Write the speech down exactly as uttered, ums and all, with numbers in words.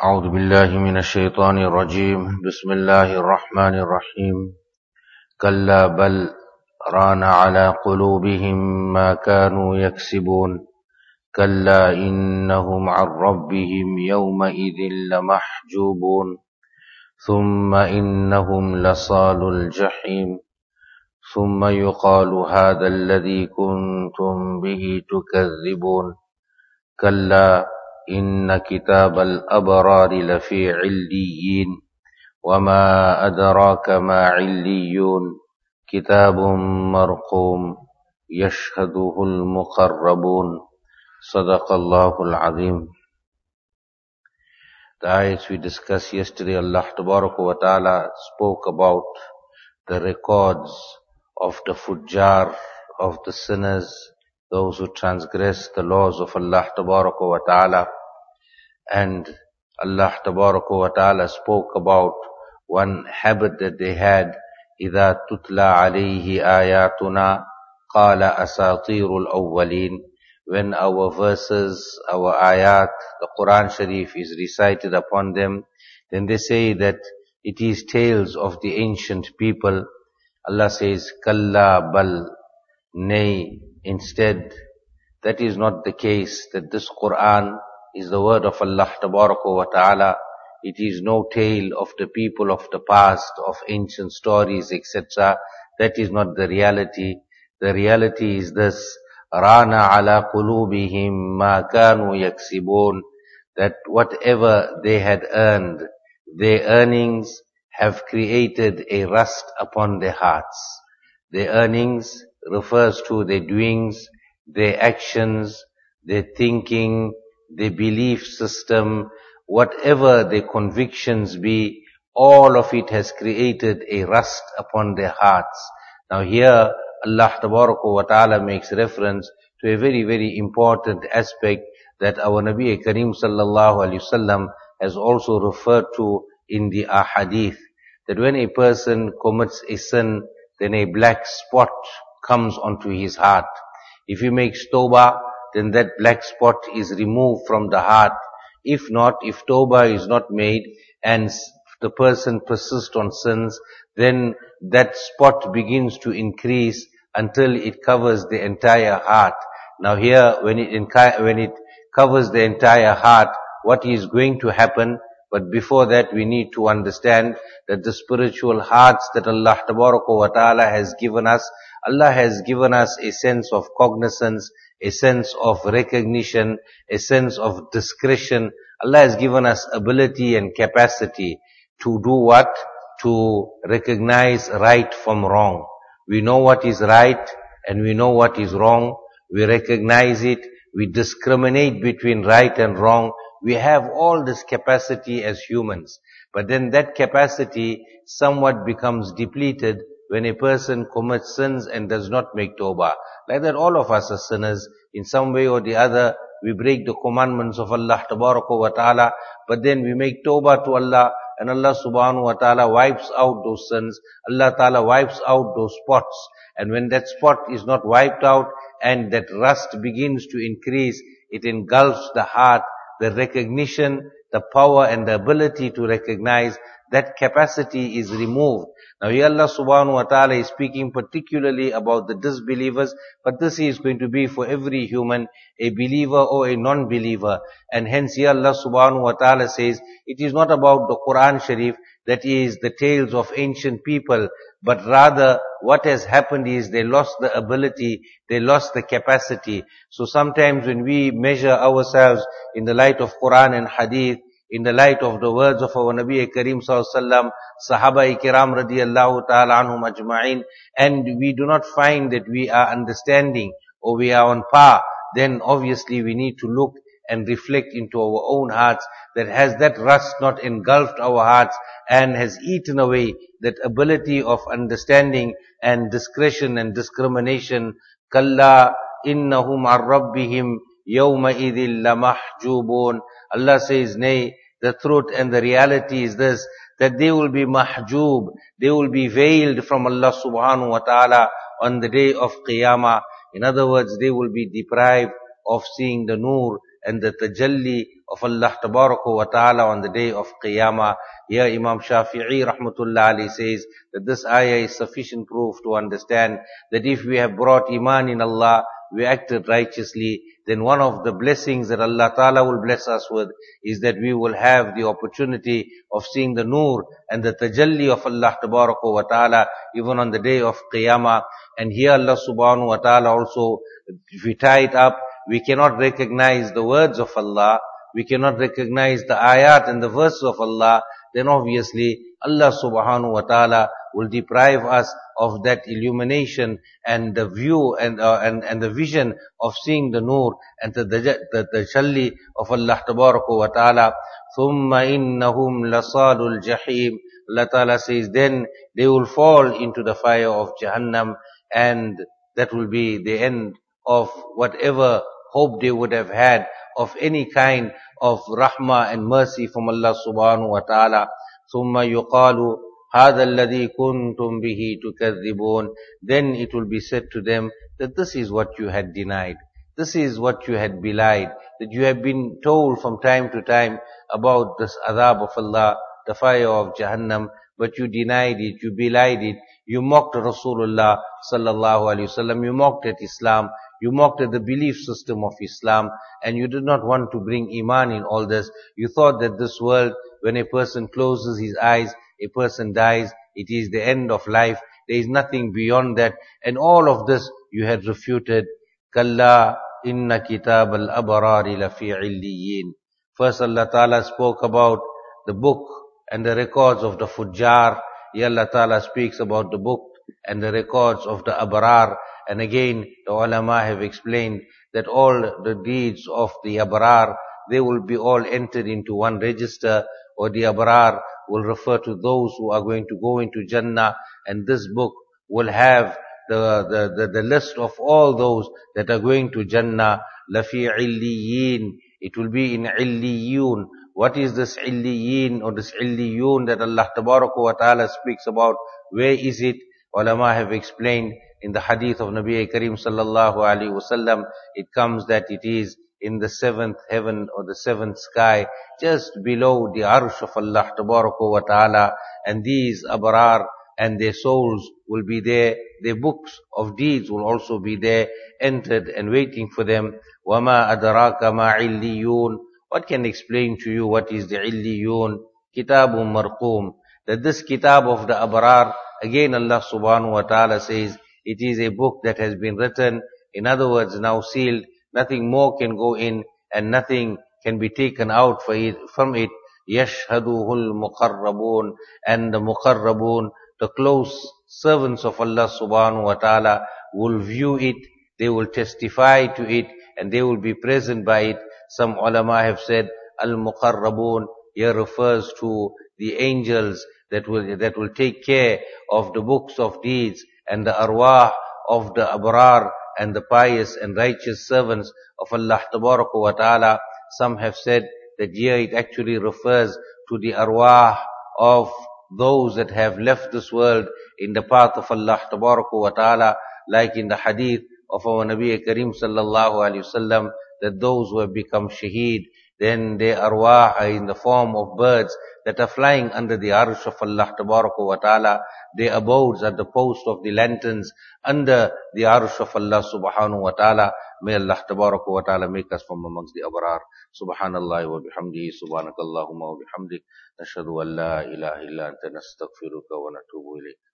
أعوذ بالله من الشيطان الرجيم بسم الله الرحمن الرحيم كلا بل ران على قلوبهم ما كانوا يكسبون كلا إنهم عن ربهم يومئذ لمحجوبون ثم إنهم لصال الجحيم ثم يقال هذا الذي كنتم به تكذبون كلا إن كتاب الأبرار لفي عليين وما أدراك ما عليون كتاب مرقوم يشهده المقربون صدق الله العظيم. The ayats we discussed yesterday, Allah Tabaraka wa Ta'ala spoke about the records of the fujjar, of the sinners, those who transgress the laws of Allah Tabaraka wa Ta'ala. And Allah Tabaraka wa Ta'ala spoke about one habit that they had. إِذَا تُتْلَى عَلَيْهِ آيَاتُنَا قَالَ أَسَاطِيرُ الْأَوَّلِينَ. When our verses, our ayat, the Quran Sharif is recited upon them, then they say that it is tales of the ancient people. Allah says, Kalla bal, nay, instead, that is not the case, that this Quran is the word of Allah Tabaraka wa Ta'ala. It is no tale of the people of the past, of ancient stories, et cetera. That is not the reality. The reality is this, Rana ala qulubihim ma kanu yaksibun, that whatever they had earned, their earnings have created a rust upon their hearts. Their earnings refers to their doings, their actions, their thinking, their belief system, whatever their convictions be, all of it has created a rust upon their hearts. Now here, Allah Tabaraka wa Ta'ala makes reference to a very, very important aspect that our Nabi Kareem Sallallahu Alaihi Wasallam has also referred to in the ahadith, that when a person commits a sin, then a black spot comes onto his heart. If he makes tawbah, then that black spot is removed from the heart. If not, if tawbah is not made and the person persists on sins, then that spot begins to increase until it covers the entire heart. Now here, when it, when it covers the entire heart, what is going to happen? But before that, we need to understand that the spiritual hearts that Allah Tabaraka wa Ta'ala has given us, Allah has given us a sense of cognizance, a sense of recognition, a sense of discretion. Allah has given us ability and capacity to do what? To recognize right from wrong. We know what is right and we know what is wrong. We recognize it. We discriminate between right and wrong. We have all this capacity as humans. But then that capacity somewhat becomes depleted when a person commits sins and does not make tawbah. Like that, all of us are sinners. In some way or the other, we break the commandments of Allah Tabaraka wa Ta'ala, but then we make tawbah to Allah, and Allah Subhanahu wa Ta'ala wipes out those sins. Allah Ta'ala wipes out those spots. And when that spot is not wiped out and that rust begins to increase, it engulfs the heart, the recognition, the power and the ability to recognize, that capacity is removed. Now here Allah Subhanahu wa Ta'ala is speaking particularly about the disbelievers, but this is going to be for every human, a believer or a non-believer. And hence here Allah Subhanahu wa Ta'ala says, it is not about the Quran Sharif, that is the tales of ancient people, but rather what has happened is they lost the ability, they lost the capacity. So sometimes when we measure ourselves in the light of Quran and Hadith, in the light of the words of our Nabi Kareem Sallallahu Alaihi Wasallam, Sahaba Ikram radiyallahu ta'ala anhum ajma'in, and we do not find that we are understanding or we are on par, then obviously we need to look and reflect into our own hearts, that has that rust not engulfed our hearts and has eaten away that ability of understanding and discretion and discrimination. Kalla innahum ar rabbihim yawma idhil lamahjubun. Allah says, nay, the truth and the reality is this, that they will be mahjub, they will be veiled from Allah Subhanahu wa Ta'ala on the day of Qiyamah. In other words, they will be deprived of seeing the nur and the tajalli of Allah Tabaraka wa Ta'ala on the day of Qiyamah. Here Imam Shafi'i rahmatullah alayhi says that this ayah is sufficient proof to understand that if we have brought iman in Allah, we acted righteously, then one of the blessings that Allah Ta'ala will bless us with is that we will have the opportunity of seeing the nur and the tajalli of Allah Tabaraka wa Ta'ala even on the day of Qiyamah. And here Allah Subhanahu wa Ta'ala also, if we tie it up, we cannot recognize the words of Allah, we cannot recognize the ayat and the verses of Allah, then obviously Allah Subhanahu wa Ta'ala will deprive us of that illumination and the view and uh, and and the vision of seeing the nur and the the, the tajalli of Allah Tabaraka wa Ta'ala. Thumma innahum lasalul jahim. Allah Ta'ala says, then they will fall into the fire of Jahannam, and that will be the end of whatever hope they would have had of any kind of rahmah and mercy from Allah Subhanahu wa Ta'ala. ثم يقال هذا الذي كنتم به تكذبون. Then it will be said to them that this is what you had denied, this is what you had belied, that you have been told from time to time about this adhab of Allah, the fire of Jahannam, but you denied it, you belied it, you mocked Rasulullah sallallahu alaihi wasallam, you mocked at Islam, you mocked at the belief system of Islam, and you did not want to bring iman in all this. You thought that this world, when a person closes his eyes, a person dies, it is the end of life, there is nothing beyond that, and all of this you had refuted. Kalla inna kitab al-abrari lafi illiyin. First Allah Ta'ala spoke about the book and the records of the fujjar. Here Allah Ta'ala speaks about the book and the records of the abrar. And again, the ulama have explained that all the deeds of the abrar, they will be all entered into one register, or the abrar will refer to those who are going to go into Jannah, and this book will have the, the, the, the list of all those that are going to Jannah. Lafi illiyin. It will be in illiyun. What is this illiyin or this illiyun that Allah Tabaraka wa Ta'ala speaks about? Where is it? Ulama have explained in the hadith of Nabi Kareem sallallahu alaihi wasallam, it comes that it is in the seventh heaven or the seventh sky, just below the arsh of Allah Tabaraka wa Ta'ala. And these abrar and their souls will be there, their books of deeds will also be there, entered and waiting for them. وَمَا أَدْرَاكَ مَا عِلِّيُّونَ. What can explain to you what is the illiyun? Kitabun marqum. That this kitab of the abrar, again Allah Subhanahu wa Ta'ala says, it is a book that has been written, in other words now sealed, nothing more can go in and nothing can be taken out for it, from it. يَشْهَدُهُ الْمُقَرَّبُونَ. And the muqarrabun, the close servants of Allah Subhanahu wa Ta'ala, will view it, they will testify to it, and they will be present by it. Some ulama have said, al-muqarrabun here refers to the angels that will, that will take care of the books of deeds and the arwah of the abrar and the pious and righteous servants of Allah Tabaraka wa Ta'ala. Some have said that here it actually refers to the arwah of those that have left this world in the path of Allah Tabaraka wa Ta'ala, like in the hadith of our Nabi Kareem sallallahu alaihi wasallam, that those who have become shaheed, then their arwah are in the form of birds that are flying under the arsh of Allah Tabaraka wa Ta'ala. Their abodes are the post of the lanterns under the arsh of Allah Subhanahu wa Ta'ala. May Allah Tabaraka wa Ta'ala make us from amongst the abrar. Subhanallah wa bihamdihi, subhanakallahumma wa bihamdik, nashhadu an la ilaha illa anta nastaghfiruka wa natubu ilayk.